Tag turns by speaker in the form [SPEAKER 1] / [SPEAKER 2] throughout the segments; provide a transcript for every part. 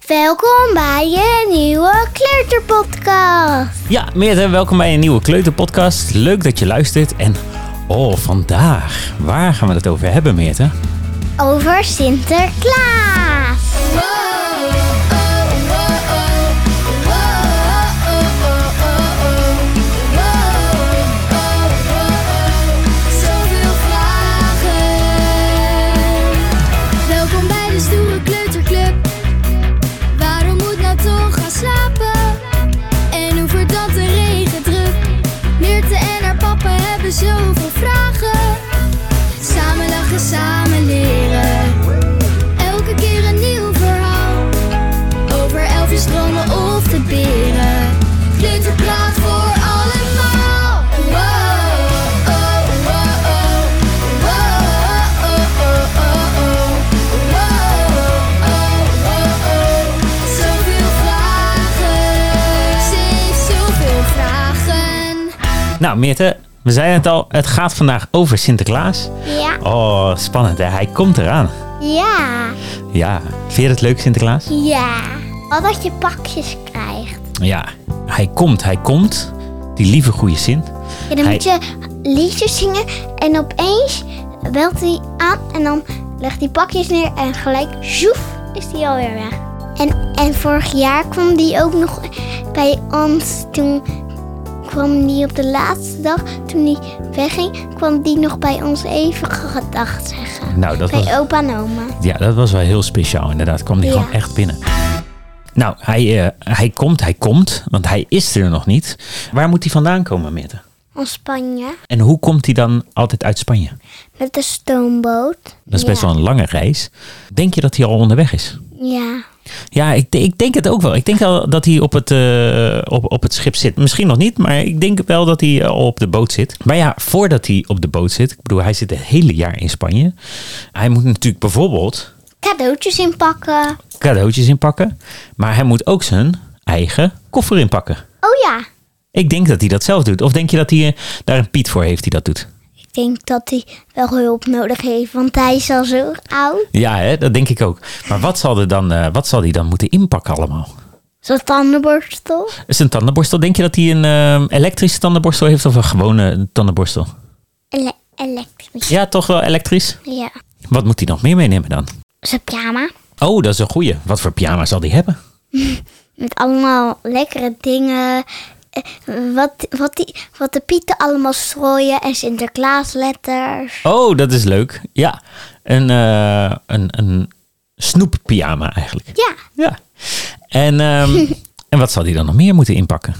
[SPEAKER 1] Welkom bij een nieuwe Kleuterpodcast.
[SPEAKER 2] Ja, Meerte, welkom bij een nieuwe Kleuterpodcast. Leuk dat je luistert. En vandaag, waar gaan we het over hebben, Meerte?
[SPEAKER 1] Over Sinterklaas.
[SPEAKER 3] Zoveel vragen. Welkom bij de stoere kleuterclub. Waarom moet nou toch gaan slapen? En hoe verdampt de regendruk? Meerte en haar papa hebben zoveel vragen. Samen lachen, samen leren. Elke keer een nieuw verhaal. Over elfjes, dromen of de beren. Kleuterpraat voor allemaal. Wow, oh, wow, oh. Wow, oh, oh, oh, oh. Wow, oh, oh, oh. Zoveel vragen. Ze heeft zoveel vragen.
[SPEAKER 2] Nou, Meerte, we zeiden het al. Het gaat vandaag over Sinterklaas.
[SPEAKER 1] Ja.
[SPEAKER 2] Oh, spannend hè. Hij komt eraan.
[SPEAKER 1] Ja.
[SPEAKER 2] Ja, vind je het leuk, Sinterklaas?
[SPEAKER 1] Ja. Al dat je pakjes krijgt.
[SPEAKER 2] Ja, hij komt. Die lieve goede zin.
[SPEAKER 1] Ja, dan moet je liedjes zingen en opeens belt hij aan en dan legt hij pakjes neer en gelijk zoef is hij alweer weg. En vorig jaar kwam die ook nog bij ons. Toen kwam die op de laatste dag, toen hij wegging, kwam die nog bij ons even gedag zeggen.
[SPEAKER 2] Nou, dat
[SPEAKER 1] Bij
[SPEAKER 2] was,
[SPEAKER 1] opa en oma.
[SPEAKER 2] ja, dat was wel heel speciaal inderdaad. Kwam die
[SPEAKER 1] Ja.
[SPEAKER 2] gewoon echt binnen. Nou, hij komt, want hij is er nog niet. Waar moet hij vandaan komen, Meerte?
[SPEAKER 1] Van Spanje.
[SPEAKER 2] En hoe komt hij dan altijd uit Spanje?
[SPEAKER 1] Met de stoomboot.
[SPEAKER 2] Dat is best wel een lange reis. Denk je dat hij al onderweg is?
[SPEAKER 1] Ja.
[SPEAKER 2] Ja, ik denk het ook wel. Ik denk al dat hij op het schip zit. Misschien nog niet, maar ik denk wel dat hij al op de boot zit. Maar ja, voordat hij op de boot zit, ik bedoel, hij zit het hele jaar in Spanje. Hij moet natuurlijk bijvoorbeeld
[SPEAKER 1] Cadeautjes inpakken.
[SPEAKER 2] cadeautjes inpakken. Maar hij moet ook zijn eigen koffer inpakken.
[SPEAKER 1] Oh ja.
[SPEAKER 2] Ik denk dat hij dat zelf doet. Of denk je dat hij daar een Piet voor heeft die dat doet?
[SPEAKER 1] Ik denk dat hij wel hulp nodig heeft, want hij is al zo oud.
[SPEAKER 2] Ja, hè, dat denk ik ook. Maar wat zal hij dan moeten inpakken allemaal?
[SPEAKER 1] Zo'n tandenborstel.
[SPEAKER 2] Is een tandenborstel? Denk je dat hij een elektrische tandenborstel heeft of een gewone tandenborstel?
[SPEAKER 1] Elektrisch.
[SPEAKER 2] Ja, toch wel elektrisch.
[SPEAKER 1] Ja.
[SPEAKER 2] Wat moet hij nog meer meenemen dan?
[SPEAKER 1] Zijn pyjama.
[SPEAKER 2] Oh, dat is een goeie. Wat voor pyjama zal hij hebben?
[SPEAKER 1] Met allemaal lekkere dingen. Wat de pieten allemaal strooien. En Sinterklaas letters.
[SPEAKER 2] Oh, dat is leuk. Ja, een snoeppyjama eigenlijk.
[SPEAKER 1] Ja.
[SPEAKER 2] Ja. En wat zal hij dan nog meer moeten inpakken?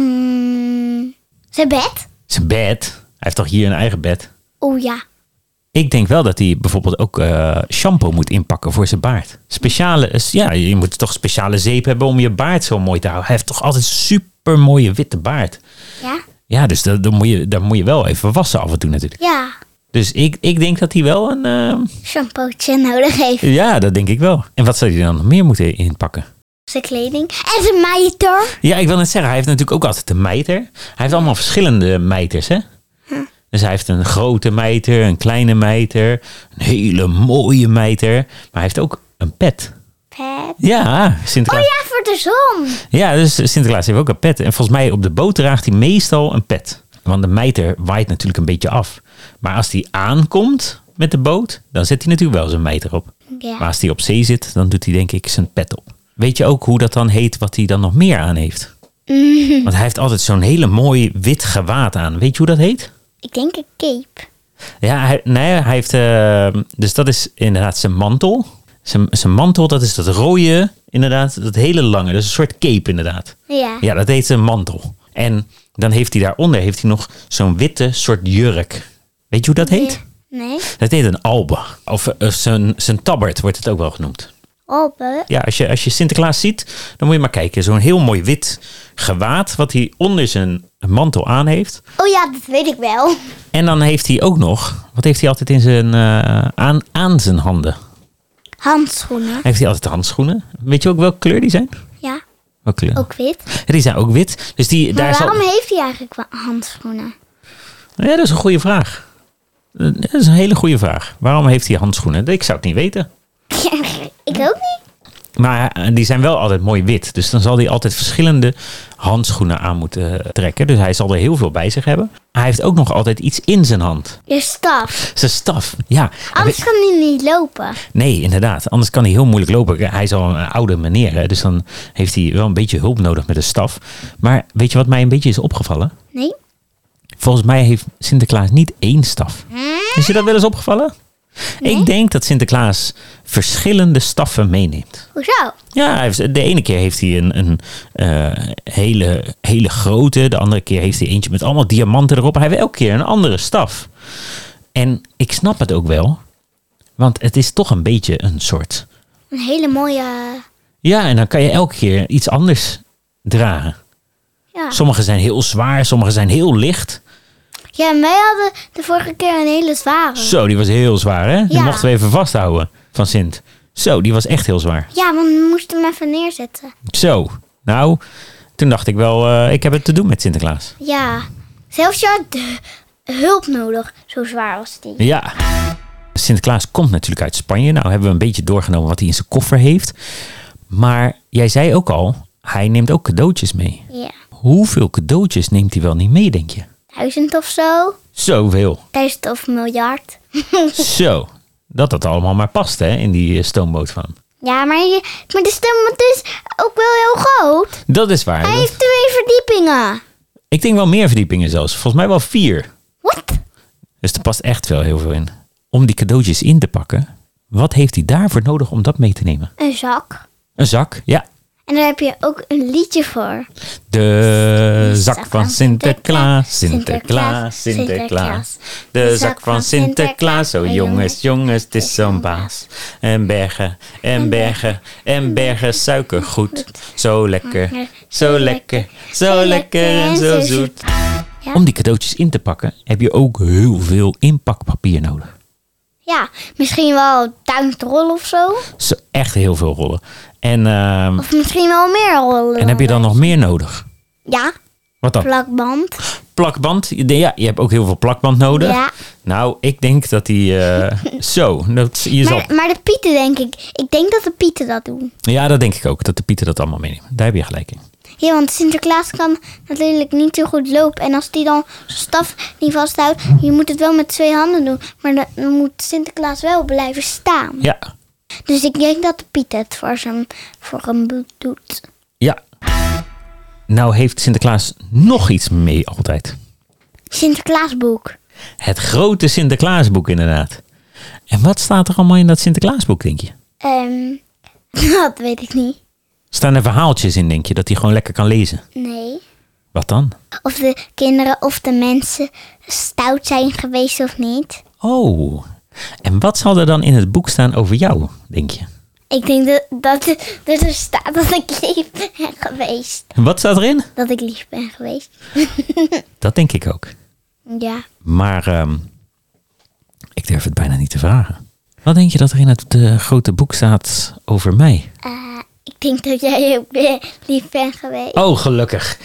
[SPEAKER 1] Zijn bed.
[SPEAKER 2] Zijn bed. Hij heeft toch hier een eigen bed?
[SPEAKER 1] Oh ja.
[SPEAKER 2] Ik denk wel dat hij bijvoorbeeld ook shampoo moet inpakken voor zijn baard. Je moet toch speciale zeep hebben om je baard zo mooi te houden. Hij heeft toch altijd super mooie witte baard.
[SPEAKER 1] Ja.
[SPEAKER 2] Ja, dus daar moet je wel even wassen af en toe natuurlijk.
[SPEAKER 1] Ja.
[SPEAKER 2] Dus ik denk dat hij wel een...
[SPEAKER 1] Shampootje nodig heeft.
[SPEAKER 2] Ja, dat denk ik wel. En wat zou hij dan nog meer moeten inpakken?
[SPEAKER 1] Zijn kleding. En zijn mijter.
[SPEAKER 2] Ja, ik wil net zeggen, hij heeft natuurlijk ook altijd een mijter. Hij heeft allemaal verschillende mijters, hè? Dus hij heeft een grote mijter, een kleine mijter, een hele mooie mijter. Maar hij heeft ook een pet.
[SPEAKER 1] Pet.
[SPEAKER 2] Ja, Sinterklaas.
[SPEAKER 1] Oh ja, voor de zon.
[SPEAKER 2] Ja, dus Sinterklaas heeft ook een pet. En volgens mij op de boot draagt hij meestal een pet. Want de mijter waait natuurlijk een beetje af. Maar als hij aankomt met de boot, dan zet hij natuurlijk wel zijn mijter op.
[SPEAKER 1] Ja.
[SPEAKER 2] Maar als hij op zee zit, dan doet hij denk ik zijn pet op. Weet je ook hoe dat dan heet, wat hij dan nog meer aan heeft? Want hij heeft altijd zo'n hele mooi wit gewaad aan. Weet je hoe dat heet?
[SPEAKER 1] Ik denk een cape.
[SPEAKER 2] Ja, hij heeft... dus dat is inderdaad zijn mantel. Zijn mantel, dat is dat rode, inderdaad, dat hele lange. Dat is een soort cape inderdaad.
[SPEAKER 1] Ja.
[SPEAKER 2] Ja, dat heet zijn mantel. En dan heeft hij daaronder nog zo'n witte soort jurk. Weet je hoe dat heet?
[SPEAKER 1] Nee.
[SPEAKER 2] Dat heet een albe. Of zijn tabbert wordt het ook wel genoemd.
[SPEAKER 1] Open.
[SPEAKER 2] Ja, als je Sinterklaas ziet, dan moet je maar kijken. Zo'n heel mooi wit gewaad wat hij onder zijn mantel aan heeft.
[SPEAKER 1] Oh ja, dat weet ik wel.
[SPEAKER 2] En dan heeft hij ook nog, wat heeft hij altijd in zijn, aan zijn handen?
[SPEAKER 1] Handschoenen.
[SPEAKER 2] Heeft hij altijd handschoenen? Weet je ook welke kleur die zijn?
[SPEAKER 1] Ja,
[SPEAKER 2] Welke kleur?
[SPEAKER 1] ook wit.
[SPEAKER 2] Ja, die zijn ook wit. Dus
[SPEAKER 1] Maar waarom heeft hij eigenlijk handschoenen?
[SPEAKER 2] Ja, dat is een goede vraag. Dat is een hele goede vraag. Waarom heeft hij handschoenen? Ik zou het niet weten.
[SPEAKER 1] Ik ook niet.
[SPEAKER 2] Maar die zijn wel altijd mooi wit. Dus dan zal hij altijd verschillende handschoenen aan moeten trekken. Dus hij zal er heel veel bij zich hebben. Hij heeft ook nog altijd iets in zijn hand.
[SPEAKER 1] Je staf.
[SPEAKER 2] Zijn staf, ja.
[SPEAKER 1] Anders kan hij niet lopen.
[SPEAKER 2] Nee, inderdaad. Anders kan hij heel moeilijk lopen. Hij is al een oude meneer. Hè? Dus dan heeft hij wel een beetje hulp nodig met de staf. Maar weet je wat mij een beetje is opgevallen?
[SPEAKER 1] Nee?
[SPEAKER 2] Volgens mij heeft Sinterklaas niet één staf. Is je dat wel eens opgevallen?
[SPEAKER 1] Nee?
[SPEAKER 2] Ik denk dat Sinterklaas verschillende staffen meeneemt.
[SPEAKER 1] Hoezo?
[SPEAKER 2] Ja, de ene keer heeft hij een hele grote. De andere keer heeft hij eentje met allemaal diamanten erop. Hij heeft elke keer een andere staf. En ik snap het ook wel. Want het is toch een beetje een soort...
[SPEAKER 1] Een hele mooie...
[SPEAKER 2] Ja, en dan kan je elke keer iets anders dragen.
[SPEAKER 1] Ja.
[SPEAKER 2] Sommige zijn heel zwaar, sommige zijn heel licht.
[SPEAKER 1] Ja, en wij hadden de vorige keer een hele zware.
[SPEAKER 2] Zo, die was heel zwaar, hè? Die
[SPEAKER 1] Ja.
[SPEAKER 2] mochten we even vasthouden van Sint. Zo, die was echt heel zwaar.
[SPEAKER 1] Ja, want we moesten hem even neerzetten.
[SPEAKER 2] Zo, nou, toen dacht ik wel, ik heb het te doen met Sinterklaas.
[SPEAKER 1] Ja. Zelfs je had hulp nodig. Zo zwaar was die.
[SPEAKER 2] Ja. Sinterklaas komt natuurlijk uit Spanje. Nou hebben we een beetje doorgenomen wat hij in zijn koffer heeft. Maar jij zei ook al, hij neemt ook cadeautjes mee.
[SPEAKER 1] Ja.
[SPEAKER 2] Hoeveel cadeautjes neemt hij wel niet mee, denk je?
[SPEAKER 1] 1000 of zo.
[SPEAKER 2] Zoveel.
[SPEAKER 1] 1000 of miljard.
[SPEAKER 2] Zo. Dat allemaal maar past, hè, in die stoomboot van hem.
[SPEAKER 1] Ja, maar de stoomboot is ook wel heel groot.
[SPEAKER 2] Dat is waar.
[SPEAKER 1] Hij heeft 2 verdiepingen.
[SPEAKER 2] Ik denk wel meer verdiepingen zelfs. Volgens mij wel 4.
[SPEAKER 1] Wat?
[SPEAKER 2] Dus er past echt wel heel veel in. Om die cadeautjes in te pakken, wat heeft hij daarvoor nodig om dat mee te nemen?
[SPEAKER 1] Een zak.
[SPEAKER 2] Een zak, ja.
[SPEAKER 1] En daar heb je ook een liedje voor.
[SPEAKER 2] De zak van Sinterklaas, Sinterklaas, Sinterklaas. De zak van Sinterklaas, oh jongens, jongens, het is zo'n baas. En bergen, en bergen, en bergen suikergoed. Zo lekker, zo lekker, zo lekker en zo zoet.
[SPEAKER 1] Ja.
[SPEAKER 2] Om die cadeautjes in te pakken heb je ook heel veel inpakpapier nodig.
[SPEAKER 1] Ja, misschien wel 1000 rollen of zo.
[SPEAKER 2] Zo, echt heel veel rollen. En
[SPEAKER 1] Of misschien wel meer rollen.
[SPEAKER 2] heb je dan nog meer nodig?
[SPEAKER 1] Ja,
[SPEAKER 2] Wat dan?
[SPEAKER 1] plakband.
[SPEAKER 2] Plakband. Ja, je hebt ook heel veel plakband nodig.
[SPEAKER 1] Ja.
[SPEAKER 2] Nou, ik denk dat die... zo, je zal...
[SPEAKER 1] Maar de pieten denk ik. Ik denk dat de pieten dat doen.
[SPEAKER 2] Ja, dat denk ik ook. Dat de Pieten dat allemaal meenemen. Daar heb je gelijk in.
[SPEAKER 1] Ja, want Sinterklaas kan natuurlijk niet zo goed lopen. En als die dan zijn staf niet vasthoudt, je moet het wel met 2 handen doen. Maar dan moet Sinterklaas wel blijven staan.
[SPEAKER 2] Ja.
[SPEAKER 1] Dus ik denk dat de Piet het voor hem doet.
[SPEAKER 2] Ja. Nou heeft Sinterklaas nog iets mee altijd.
[SPEAKER 1] Sinterklaasboek.
[SPEAKER 2] Het grote Sinterklaasboek inderdaad. En wat staat er allemaal in dat Sinterklaasboek, denk je?
[SPEAKER 1] Dat weet ik niet.
[SPEAKER 2] Staan er verhaaltjes in, denk je, dat hij gewoon lekker kan lezen?
[SPEAKER 1] Nee.
[SPEAKER 2] Wat dan?
[SPEAKER 1] Of de kinderen of de mensen stout zijn geweest of niet.
[SPEAKER 2] Oh. En wat zal er dan in het boek staan over jou, denk je?
[SPEAKER 1] Ik denk dat er staat dat ik lief ben geweest.
[SPEAKER 2] Wat staat erin?
[SPEAKER 1] Dat ik lief ben geweest.
[SPEAKER 2] Dat denk ik ook.
[SPEAKER 1] Ja.
[SPEAKER 2] Maar ik durf het bijna niet te vragen. Wat denk je dat er in het grote boek staat over mij?
[SPEAKER 1] Ik denk dat jij ook lief bent geweest.
[SPEAKER 2] Oh, gelukkig.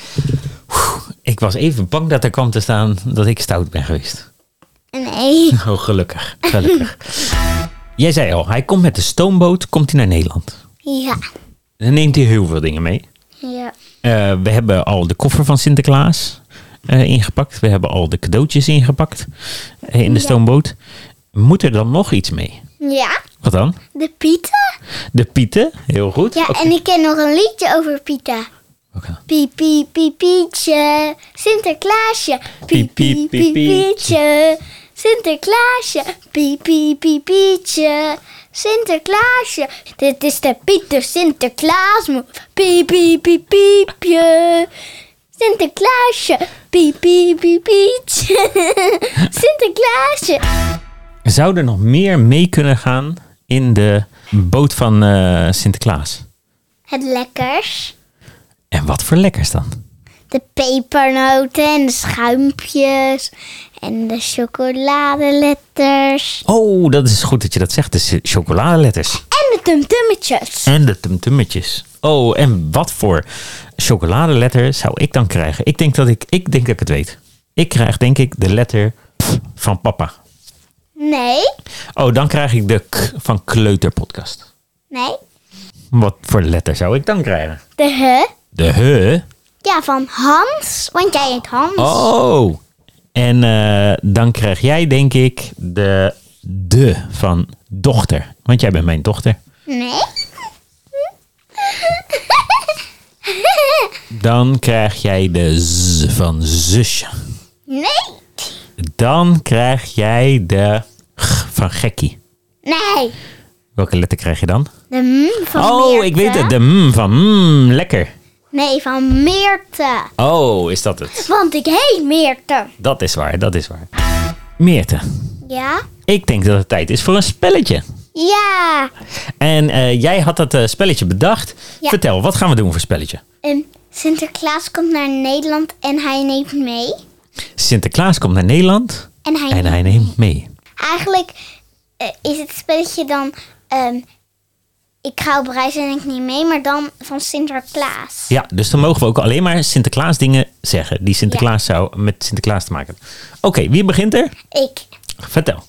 [SPEAKER 2] Ik was even bang dat er kwam te staan dat ik stout ben geweest.
[SPEAKER 1] Nee.
[SPEAKER 2] Oh, gelukkig. Gelukkig. Jij zei al, hij komt met de stoomboot, komt hij naar Nederland.
[SPEAKER 1] Ja.
[SPEAKER 2] Dan neemt hij heel veel dingen mee.
[SPEAKER 1] Ja.
[SPEAKER 2] We hebben al de koffer van Sinterklaas ingepakt. We hebben al de cadeautjes ingepakt in de stoomboot. Moet er dan nog iets mee?
[SPEAKER 1] Ja.
[SPEAKER 2] Wat dan?
[SPEAKER 1] De Pieten.
[SPEAKER 2] De Pieten, heel goed.
[SPEAKER 1] Ja,
[SPEAKER 2] Oké.
[SPEAKER 1] en ik ken nog een liedje over Pieten.
[SPEAKER 2] Oké.
[SPEAKER 1] Piep, piep, piep, Pietje. Sinterklaasje. Piep, piep, piep, Pietje. Sinterklaasje. Piep, piep, piep, Pietje. Sinterklaasje. Dit is de Pieter Sinterklaas. Piep, piep, piep, piepje. Sinterklaasje. Piep, piep, piep, Pietje. Sinterklaasje.
[SPEAKER 2] Zou er nog meer mee kunnen gaan in de boot van Sinterklaas?
[SPEAKER 1] Het lekkers.
[SPEAKER 2] En wat voor lekkers dan?
[SPEAKER 1] De pepernoten en de schuimpjes. En de chocoladeletters.
[SPEAKER 2] Oh, dat is goed dat je dat zegt. De chocoladeletters.
[SPEAKER 1] En de tumtummetjes.
[SPEAKER 2] En de tumtummetjes. Oh, en wat voor chocoladeletter zou ik dan krijgen? Ik denk dat ik het weet. Ik krijg denk ik de letter P van papa.
[SPEAKER 1] Nee.
[SPEAKER 2] Oh, dan krijg ik de K van Kleuterpodcast.
[SPEAKER 1] Nee.
[SPEAKER 2] Wat voor letter zou ik dan krijgen?
[SPEAKER 1] De H.
[SPEAKER 2] De H?
[SPEAKER 1] Ja, van Hans. Want jij heet Hans.
[SPEAKER 2] Oh. En dan krijg jij denk ik de van dochter. Want jij bent mijn dochter.
[SPEAKER 1] Nee.
[SPEAKER 2] Dan krijg jij de Z van zusje.
[SPEAKER 1] Nee.
[SPEAKER 2] Dan krijg jij de G van gekkie.
[SPEAKER 1] Nee.
[SPEAKER 2] Welke letter krijg je dan?
[SPEAKER 1] De M van
[SPEAKER 2] Oh,
[SPEAKER 1] Meerte.
[SPEAKER 2] ik weet het. De M van lekker.
[SPEAKER 1] Nee, van Meerte.
[SPEAKER 2] Oh, is dat het?
[SPEAKER 1] Want ik heet Meerte.
[SPEAKER 2] Dat is waar, dat is waar. Meerte,
[SPEAKER 1] Ja?
[SPEAKER 2] ik denk dat het tijd is voor een spelletje.
[SPEAKER 1] Ja.
[SPEAKER 2] En jij had dat spelletje bedacht.
[SPEAKER 1] Ja.
[SPEAKER 2] Vertel, wat gaan we doen voor spelletje?
[SPEAKER 1] Sinterklaas komt naar Nederland en hij neemt mee.
[SPEAKER 2] Sinterklaas komt naar Nederland
[SPEAKER 1] En
[SPEAKER 2] hij neemt mee.
[SPEAKER 1] Eigenlijk is het spelletje dan... ik ga op reis en ik neem mee, maar dan van Sinterklaas.
[SPEAKER 2] Ja, dus dan mogen we ook alleen maar Sinterklaas dingen zeggen. Die Sinterklaas zou met Sinterklaas te maken hebben. Oké, wie begint er?
[SPEAKER 1] Ik.
[SPEAKER 2] Vertel.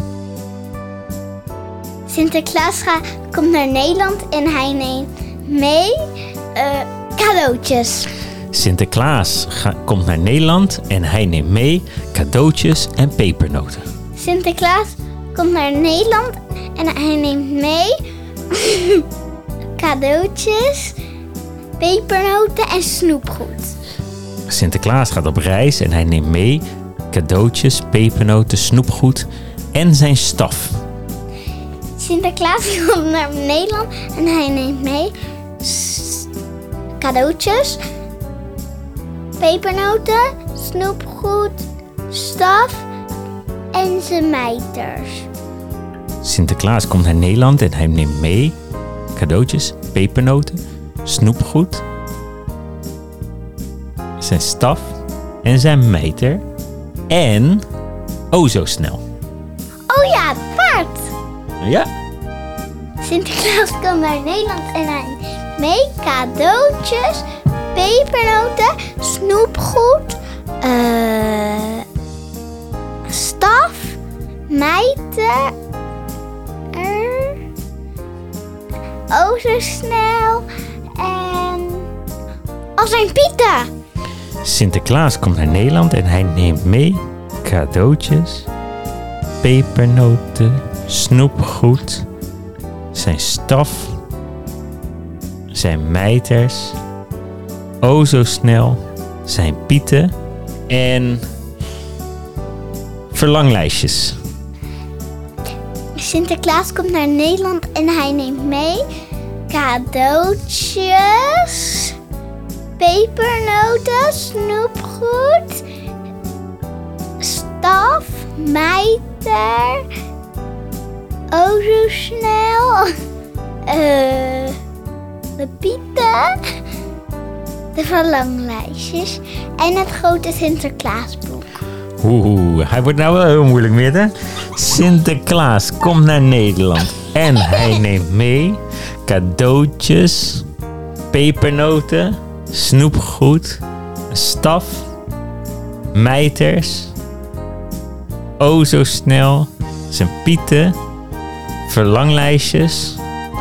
[SPEAKER 1] Sinterklaas komt naar Nederland en hij neemt mee cadeautjes.
[SPEAKER 2] Sinterklaas komt naar Nederland en hij neemt mee cadeautjes en pepernoten.
[SPEAKER 1] Sinterklaas komt naar Nederland en hij neemt mee cadeautjes, pepernoten en snoepgoed.
[SPEAKER 2] Sinterklaas gaat op reis en hij neemt mee cadeautjes, pepernoten, snoepgoed en zijn staf.
[SPEAKER 1] Sinterklaas komt naar Nederland en hij neemt mee cadeautjes, pepernoten, snoepgoed, staf en zijn mijters.
[SPEAKER 2] Sinterklaas komt naar Nederland en hij neemt mee cadeautjes, pepernoten, snoepgoed, zijn staf en zijn mijter en zo snel.
[SPEAKER 1] Oh ja, het paard!
[SPEAKER 2] Ja,
[SPEAKER 1] Sinterklaas komt naar Nederland en hij neemt mee cadeautjes, pepernoten, snoepgoed, staf, mijter, zo snel en zijn pieten.
[SPEAKER 2] Sinterklaas komt naar Nederland en hij neemt mee cadeautjes, pepernoten, snoepgoed, zijn staf, zijn mijters, zo snel, zijn pieten en verlanglijstjes.
[SPEAKER 1] Sinterklaas komt naar Nederland en hij neemt mee cadeautjes, pepernoten, snoepgoed, staf, mijter, zo snel, de pieten, de verlanglijstjes en het grote Sinterklaasboek.
[SPEAKER 2] Hij wordt nou wel heel moeilijk meer, hè? Sinterklaas komt naar Nederland en hij neemt mee cadeautjes, pepernoten, snoepgoed, staf, mijters, zo snel, zijn pieten, verlanglijstjes,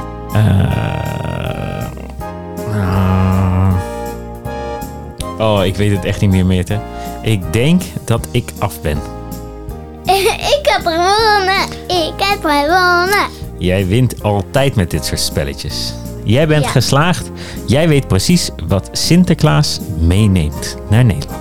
[SPEAKER 2] ik weet het echt niet meer, Meerte. Ik denk dat ik af ben.
[SPEAKER 1] Ik heb gewonnen! Ik heb gewonnen!
[SPEAKER 2] Jij wint altijd met dit soort spelletjes. Jij bent
[SPEAKER 1] Ja.
[SPEAKER 2] geslaagd. Jij weet precies wat Sinterklaas meeneemt naar Nederland.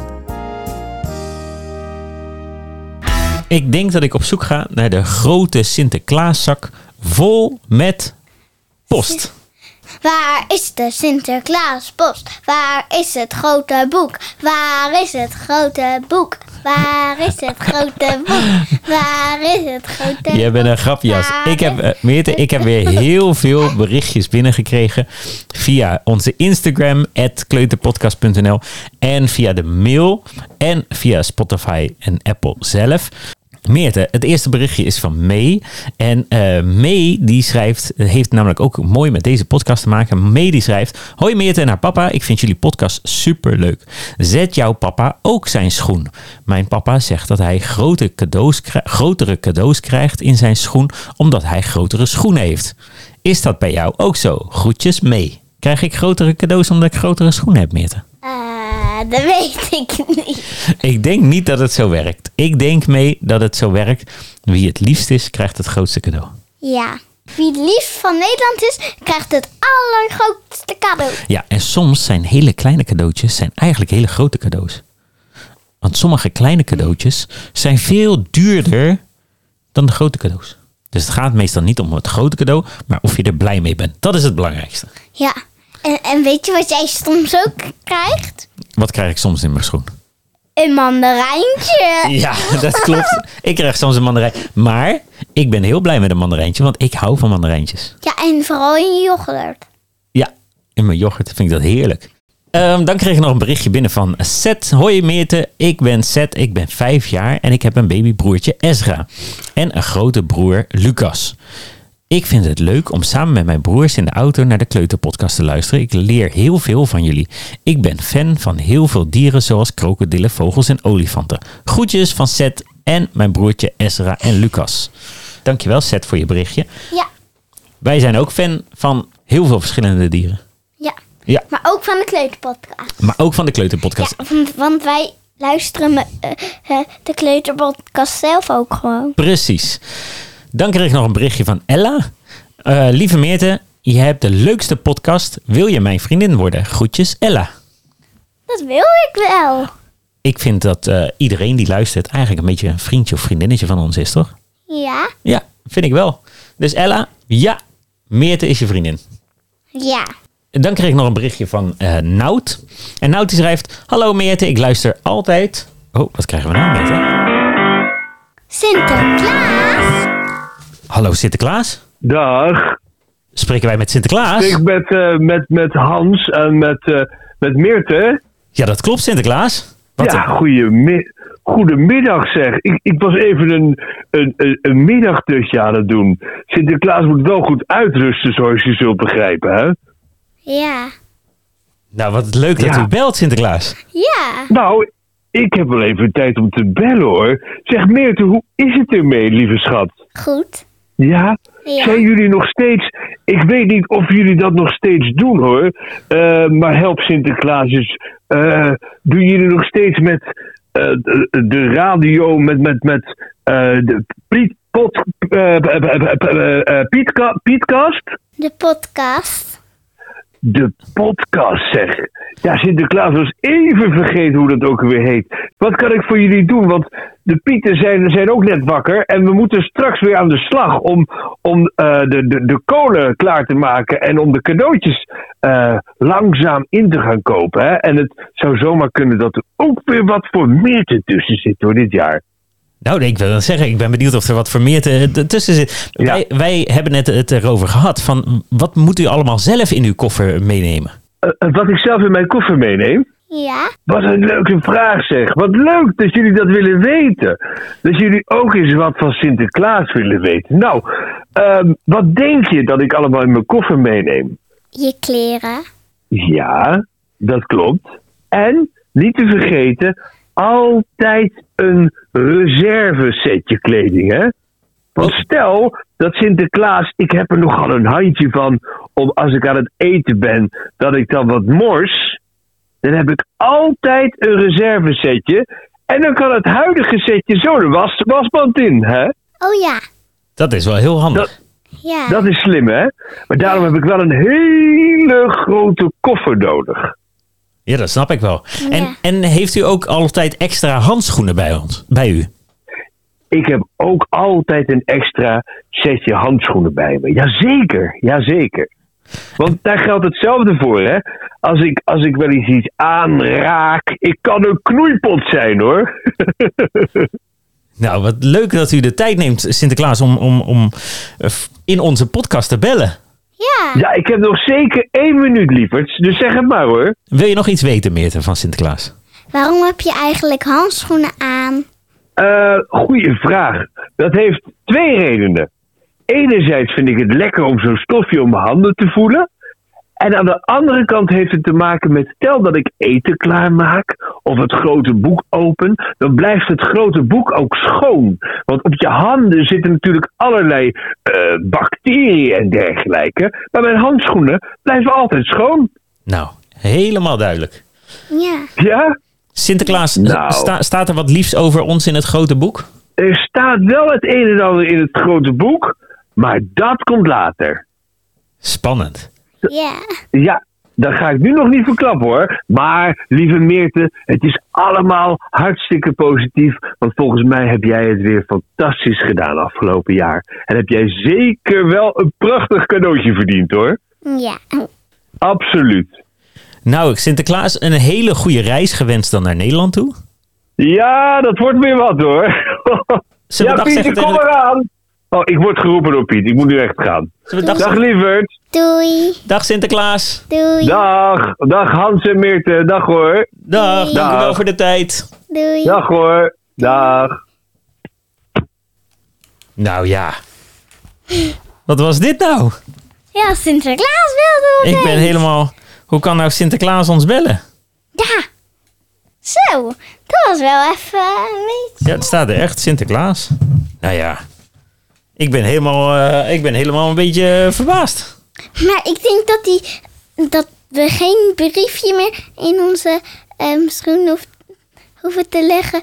[SPEAKER 2] Ik denk dat ik op zoek ga naar de grote Sinterklaaszak vol met post.
[SPEAKER 1] Waar is de Sinterklaaspost? Waar is het grote boek? Waar is het grote boek? Waar is het grote boek? Waar is het grote boek?
[SPEAKER 2] Jij bent een grapjas. Meerte, ik heb weer heel veel berichtjes binnengekregen via onze Instagram @kleuterpodcast.nl en via de mail en via Spotify en Apple zelf. Meerte, het eerste berichtje is van May. En May die schrijft, heeft namelijk ook mooi met deze podcast te maken. May die schrijft, hoi Meerte en haar papa, ik vind jullie podcast superleuk. Zet jouw papa ook zijn schoen? Mijn papa zegt dat hij grotere cadeaus krijgt in zijn schoen, omdat hij grotere schoenen heeft. Is dat bij jou ook zo? Groetjes May. Krijg ik grotere cadeaus omdat ik grotere schoenen heb, Meerte?
[SPEAKER 1] Dat weet ik niet.
[SPEAKER 2] Ik denk niet dat het zo werkt. Ik denk mee dat het zo werkt. Wie het liefst is, krijgt het grootste cadeau.
[SPEAKER 1] Ja. Wie het liefst van Nederland is, krijgt het allergrootste cadeau.
[SPEAKER 2] Ja, en soms zijn hele kleine cadeautjes zijn eigenlijk hele grote cadeaus. Want sommige kleine cadeautjes zijn veel duurder dan de grote cadeaus. Dus het gaat meestal niet om het grote cadeau, maar of je er blij mee bent. Dat is het belangrijkste.
[SPEAKER 1] Ja. En weet je wat jij soms ook krijgt?
[SPEAKER 2] Wat krijg ik soms in mijn schoen?
[SPEAKER 1] Een mandarijntje.
[SPEAKER 2] Ja, dat klopt. Ik krijg soms een mandarijn. Maar ik ben heel blij met een mandarijntje, want ik hou van mandarijntjes.
[SPEAKER 1] Ja, en vooral in je yoghurt.
[SPEAKER 2] Ja, in mijn yoghurt vind ik dat heerlijk. Dan kreeg ik nog een berichtje binnen van Seth. Hoi Meerte, ik ben Seth, ik ben 5 jaar en ik heb een babybroertje Ezra. En een grote broer Lucas. Ik vind het leuk om samen met mijn broers in de auto naar de Kleuterpodcast te luisteren. Ik leer heel veel van jullie. Ik ben fan van heel veel dieren zoals krokodillen, vogels en olifanten. Groetjes van Seth en mijn broertje Ezra en Lucas. Dankjewel Seth voor je berichtje.
[SPEAKER 1] Ja.
[SPEAKER 2] Wij zijn ook fan van heel veel verschillende dieren.
[SPEAKER 1] Ja.
[SPEAKER 2] Ja.
[SPEAKER 1] Maar ook van de Kleuterpodcast.
[SPEAKER 2] Maar ook van de Kleuterpodcast.
[SPEAKER 1] Ja, want wij luisteren de Kleuterpodcast zelf ook gewoon.
[SPEAKER 2] Precies. Dan kreeg ik nog een berichtje van Ella. Lieve Meerte, je hebt de leukste podcast. Wil je mijn vriendin worden? Groetjes Ella.
[SPEAKER 1] Dat wil ik wel.
[SPEAKER 2] Ik vind dat iedereen die luistert eigenlijk een beetje een vriendje of vriendinnetje van ons is, toch?
[SPEAKER 1] Ja.
[SPEAKER 2] Ja, vind ik wel. Dus Ella, ja, Meerte is je vriendin.
[SPEAKER 1] Ja.
[SPEAKER 2] Dan kreeg ik nog een berichtje van Nout. En Nout die schrijft, hallo Meerte, ik luister altijd... Oh, wat krijgen we nou, Meerte?
[SPEAKER 1] Sinterklaas.
[SPEAKER 2] Hallo Sinterklaas.
[SPEAKER 4] Dag.
[SPEAKER 2] Spreken wij met Sinterklaas?
[SPEAKER 4] Ik met Hans en met Meerte.
[SPEAKER 2] Ja, dat klopt Sinterklaas. Wat
[SPEAKER 4] Ja, goedemiddag zeg. Ik was even een middagdutje aan het doen. Sinterklaas moet wel goed uitrusten, zoals je zult begrijpen, hè?
[SPEAKER 1] Ja.
[SPEAKER 2] Nou, wat leuk dat
[SPEAKER 4] Ja.
[SPEAKER 2] u belt, Sinterklaas.
[SPEAKER 1] Ja.
[SPEAKER 4] Nou, ik heb wel even tijd om te bellen, hoor. Zeg Meerte, hoe is het ermee, lieve schat?
[SPEAKER 1] Goed.
[SPEAKER 4] Ja?
[SPEAKER 1] Ja.
[SPEAKER 4] Zijn jullie nog steeds... Ik weet niet of jullie dat nog steeds doen, hoor. Maar help Sinterklaas eens. Doen jullie nog steeds met de radio, met de Pietkast?
[SPEAKER 1] De podcast.
[SPEAKER 4] De podcast, zeg. Ja, Sinterklaas was even vergeten hoe dat ook weer heet. Wat kan ik voor jullie doen? Want de Pieten zijn ook net wakker. En we moeten straks weer aan de slag om de kolen klaar te maken. En om de cadeautjes langzaam in te gaan kopen. Hè? En het zou zomaar kunnen dat er ook weer wat voor Meerte tussen zit door dit jaar.
[SPEAKER 2] Nou, ik wil dan zeggen, ik ben benieuwd of er wat voor meer tussen zit.
[SPEAKER 4] Ja.
[SPEAKER 2] Wij hebben net het erover gehad. Van wat moet u allemaal zelf in uw koffer meenemen?
[SPEAKER 4] Wat ik zelf in mijn koffer meeneem?
[SPEAKER 1] Ja.
[SPEAKER 4] Wat een leuke vraag zeg. Wat leuk dat jullie dat willen weten. Dat jullie ook eens wat van Sinterklaas willen weten. Nou, wat denk je dat ik allemaal in mijn koffer meeneem?
[SPEAKER 1] Je kleren.
[SPEAKER 4] Ja, dat klopt. En, niet te vergeten, altijd een reservesetje kleding, hè? Want stel dat Sinterklaas, ik heb er nogal een handje van, om als ik aan het eten ben, dat ik dan wat mors, dan heb ik altijd een reservesetje. En dan kan het huidige setje zo de wasmand in, hè?
[SPEAKER 1] Oh ja.
[SPEAKER 2] Dat is wel heel handig.
[SPEAKER 1] Ja.
[SPEAKER 4] Dat is slim, hè? Maar daarom heb ik wel een hele grote koffer nodig.
[SPEAKER 2] Ja, dat snap ik wel.
[SPEAKER 1] Ja.
[SPEAKER 2] En heeft u ook altijd extra handschoenen bij u?
[SPEAKER 4] Ik heb ook altijd een extra setje handschoenen bij me. Jazeker, jazeker. Want daar geldt hetzelfde voor, hè. Als ik wel eens iets aanraak, ik kan een knoeipot zijn, hoor.
[SPEAKER 2] Nou, wat leuk dat u de tijd neemt, Sinterklaas, om in onze podcast te bellen.
[SPEAKER 1] Ja.
[SPEAKER 4] Ja, ik heb nog zeker 1 minuut, lieverds. Dus zeg het maar, hoor.
[SPEAKER 2] Wil je nog iets weten, Meerte, van Sinterklaas?
[SPEAKER 1] Waarom heb je eigenlijk handschoenen aan?
[SPEAKER 4] Goeie vraag. Dat heeft 2 redenen. Enerzijds vind ik het lekker om zo'n stofje om mijn handen te voelen. En aan de andere kant heeft het te maken met, stel dat ik eten klaarmaak of het grote boek open, dan blijft het grote boek ook schoon. Want op je handen zitten natuurlijk allerlei bacteriën en dergelijke. Maar mijn handschoenen blijven altijd schoon.
[SPEAKER 2] Nou, helemaal duidelijk.
[SPEAKER 1] Ja.
[SPEAKER 4] Ja?
[SPEAKER 2] Sinterklaas,
[SPEAKER 4] Nou.
[SPEAKER 2] staat er wat liefs over ons in het grote boek?
[SPEAKER 4] Er staat wel het een en ander in het grote boek, maar dat komt later.
[SPEAKER 2] Spannend.
[SPEAKER 1] Ja.
[SPEAKER 4] Ja, dat ga ik nu nog niet verklappen hoor. Maar, lieve Meerte, het is allemaal hartstikke positief. Want volgens mij heb jij het weer fantastisch gedaan afgelopen jaar. En heb jij zeker wel een prachtig cadeautje verdiend hoor.
[SPEAKER 1] Ja.
[SPEAKER 4] Absoluut.
[SPEAKER 2] Nou, Sinterklaas, een hele goede reis gewenst dan naar Nederland toe.
[SPEAKER 4] Ja, dat wordt weer wat hoor.
[SPEAKER 2] Zullen we
[SPEAKER 4] Ja,
[SPEAKER 2] dag zeggen
[SPEAKER 4] Pieter, kom
[SPEAKER 2] tegen
[SPEAKER 4] eraan. Oh, ik word geroepen door Piet. Ik moet nu echt gaan.
[SPEAKER 2] Zullen we dag
[SPEAKER 4] Dag
[SPEAKER 2] zeggen?
[SPEAKER 4] lieverd.
[SPEAKER 1] Doei.
[SPEAKER 2] Dag Sinterklaas.
[SPEAKER 1] Doei.
[SPEAKER 4] Dag. Dag Hans en Meerte. Dag hoor.
[SPEAKER 2] Dag,
[SPEAKER 1] Doei.
[SPEAKER 2] dank u wel
[SPEAKER 4] Dag.
[SPEAKER 2] voor de tijd.
[SPEAKER 1] Doei.
[SPEAKER 4] Dag hoor. Dag.
[SPEAKER 2] Nou ja. Wat was dit nou?
[SPEAKER 1] Ja, Sinterklaas wilde
[SPEAKER 2] Ik ben helemaal... Hoe kan nou Sinterklaas ons bellen?
[SPEAKER 1] Ja. Zo. Dat was wel even een beetje...
[SPEAKER 2] Ja, het staat er echt, Sinterklaas. Nou ja. Ik ben helemaal een beetje verbaasd.
[SPEAKER 1] Maar ik denk dat we geen briefje meer in onze schoen hoeven te leggen.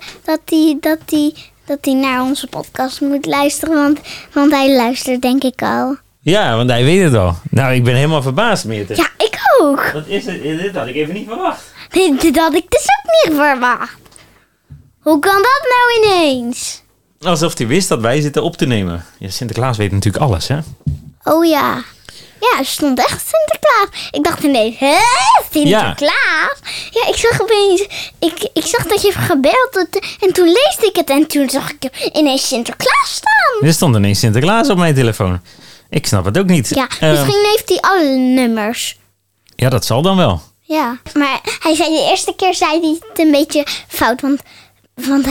[SPEAKER 1] Dat hij naar onze podcast moet luisteren. Want hij luistert denk ik al.
[SPEAKER 2] Ja, want hij weet het al. Nou, ik ben helemaal verbaasd, Meerte.
[SPEAKER 1] Ja, ik ook.
[SPEAKER 2] Wat is het? Dit had ik even niet verwacht.
[SPEAKER 1] Dit had ik dus ook niet verwacht. Hoe kan dat nou ineens?
[SPEAKER 2] Alsof hij wist dat wij zitten op te nemen. Ja, Sinterklaas weet natuurlijk alles, hè?
[SPEAKER 1] Oh ja. Ja, er stond echt Sinterklaas. Ik dacht ineens, hè? Sinterklaas? Ja, ik zag opeens... Ik zag dat je hebt gebeld. En toen leesde ik het. En toen zag ik ineens Sinterklaas staan.
[SPEAKER 2] Er stond ineens Sinterklaas op mijn telefoon. Ik snap het ook niet.
[SPEAKER 1] Ja, misschien heeft hij alle nummers.
[SPEAKER 2] Ja, dat zal dan wel.
[SPEAKER 1] Ja, maar hij zei de eerste keer zei hij het een beetje fout. Want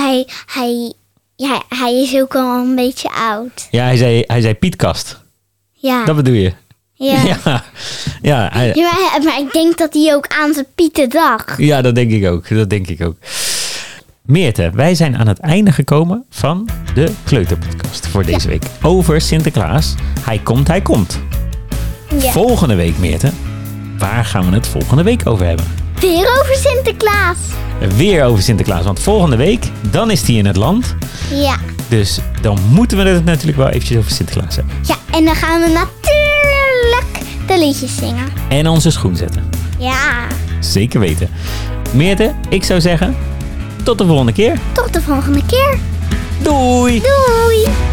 [SPEAKER 1] hij is ook al een beetje oud.
[SPEAKER 2] Ja, hij zei Pietkast.
[SPEAKER 1] Ja.
[SPEAKER 2] Dat bedoel je?
[SPEAKER 1] Ja.
[SPEAKER 2] Ja,
[SPEAKER 1] Maar ik denk dat hij ook aan zijn Pieten dacht.
[SPEAKER 2] ja, dat denk ik ook. Meerte, wij zijn aan het einde gekomen van de Kleuterpodcast voor deze week. Over Sinterklaas. Hij komt.
[SPEAKER 1] Ja.
[SPEAKER 2] Volgende week, Meerte. Waar gaan we het volgende week over hebben?
[SPEAKER 1] Weer over Sinterklaas.
[SPEAKER 2] Weer over Sinterklaas, want volgende week, dan is hij in het land.
[SPEAKER 1] Ja.
[SPEAKER 2] Dus dan moeten we het natuurlijk wel eventjes over Sinterklaas hebben.
[SPEAKER 1] Ja, en dan gaan we natuurlijk de liedjes zingen.
[SPEAKER 2] En onze schoen zetten.
[SPEAKER 1] Ja.
[SPEAKER 2] Zeker weten. Meerte, ik zou zeggen, tot de volgende keer.
[SPEAKER 1] Tot de volgende keer.
[SPEAKER 2] Doei!
[SPEAKER 1] Doei.